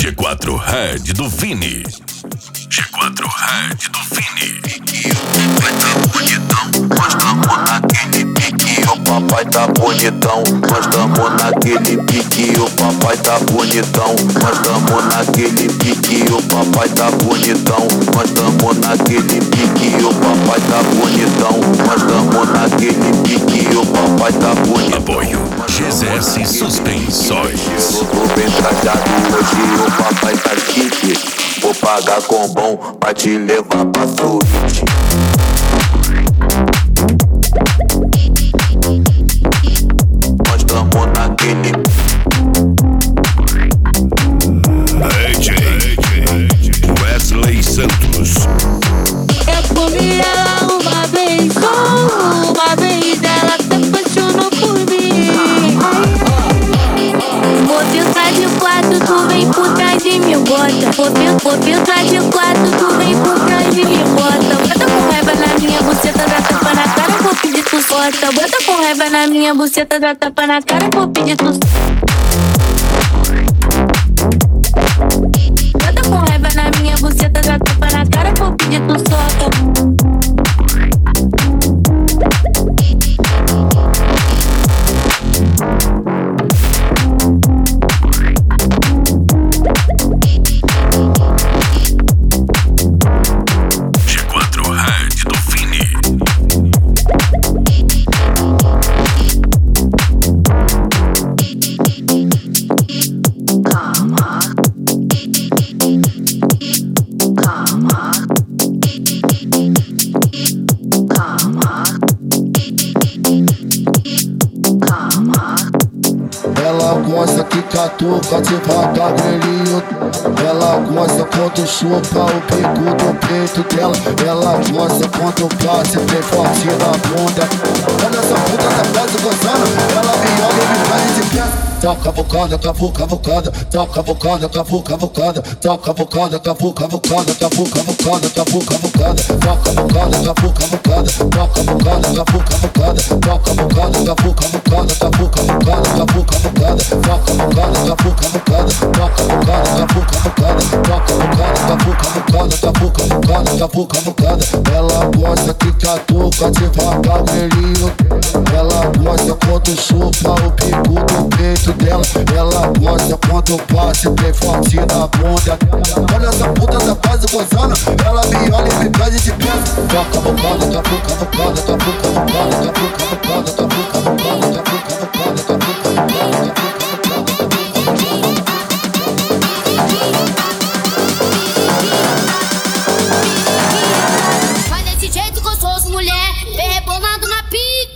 G4 Red do Vini. G4 Red do Vini. Pique, o papai tá bonitão, nós tamo naquele pique. O papai tá bonitão, nós tamo naquele pique. O papai tá bonitão, nós tamo naquele pique. O papai tá bonitão, nós tamo naquele pique. O papai tá bonitão, nós tamo naquele pique. O papai tá bonitão. Apoio GZS Suspensóis. Eu tô bem trajado hoje, o papai tá chique. Vou pagar com bom pra te levar pra suíte. Nós tamo naquele AJ Wesley Santos. Eu comi ela uma vez, só uma vez. Ela se apaixonou por mim. Vou filtrar de quatro, tu vem por trás de mim, bota. Vou filtrar de quatro, tu vem por trás de mim, bota. Bota com raiva na minha buceta, dá tapa na cara, vou pedir tu sorta. Bota com raiva na minha buceta, dá tapa na cara, vou pedir tu. Bota com raiva na minha buceta, dá tapa na cara, vou pedir tu sorta. G4 Red do Vini. Ela gosta que catuca devagarinho. Ela gosta quando chupa o bico do peito dela. Ela gosta quando passa bem forte na bunda. Olha essa puta tá quase gozando. Ela me olha e me faz de pé. Toca a bocada, cavuca, bocada. Toca a bocada, cavuca, bocada. Toca a bocada, cavuca, bocada. Cavuca, bocada, cavuca, bocada. Toca a bocada, cavuca, bocada. Toca a bocada, cavuca, bocada. Toca a bocada, cavuca, bocada. Cavuca, bocada, cavuca, bocada. Toca a bocada, cavuca, bocada. Toca a bocada, cavuca, bocada. Toca a bocada, cavuca, bocada. Cavuca, bocada, cavuca, bocada. Ela gosta que catuca devagarinho. Ela gosta quando chupa o bico do peito dela. Ela gosta quando passa bem forte na bunda. Olha essa puta tá quase gozando. Ela me olha e me pede de pé. Toca a bocada, cavuca, bocada. Cavuca, bocada, cavuca, bocada. Cavuca, bocada, cavuca, bocada. Cavuca, bocada, cavuca, bocada. Mas desse jeito que eu sou mulher, rebolando na pica.